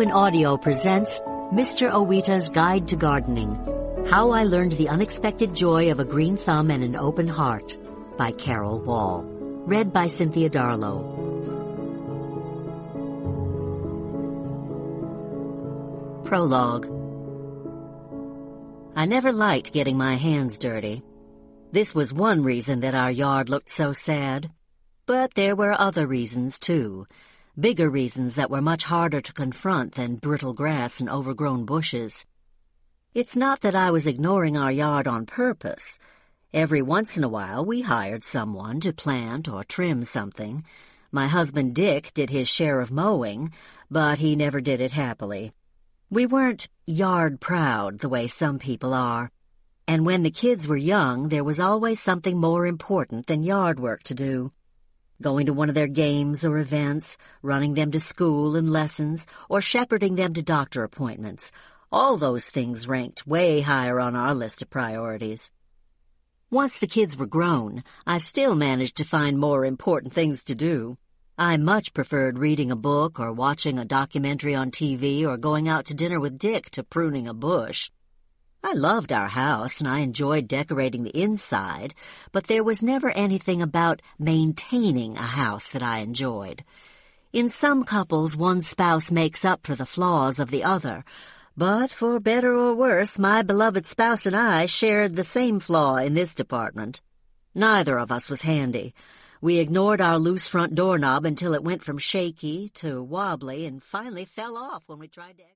Darwin Audio presents Mr. Owita's Guide to Gardening, How I Learned the Unexpected Joy of a Green Thumb and an Open Heart by Carol Wall. Read by Cynthia Darlow. Prologue. I never liked getting my hands dirty. This was one reason that our yard looked so sad. But there were other reasons, too. Bigger reasons that were much harder to confront than brittle grass and overgrown bushes. It's not that I was ignoring our yard on purpose. Every once in a while we hired someone to plant or trim something. My husband Dick did his share of mowing, but he never did it happily. We weren't yard proud the way some people are. And when the kids were young, there was always something more important than yard work to do. Going to one of their games or events, running them to school and lessons, or shepherding them to doctor appointments. All those things ranked way higher on our list of priorities. Once the kids were grown, I still managed to find more important things to do. I much preferred reading a book or watching a documentary on TV or going out to dinner with Dick to pruning a bush. I loved our house and I enjoyed decorating the inside, but there was never anything about maintaining a house that I enjoyed. In some couples, one spouse makes up for the flaws of the other, but for better or worse, my beloved spouse and I shared the same flaw in this department. Neither of us was handy. We ignored our loose front doorknob until it went from shaky to wobbly and finally fell off when we tried to...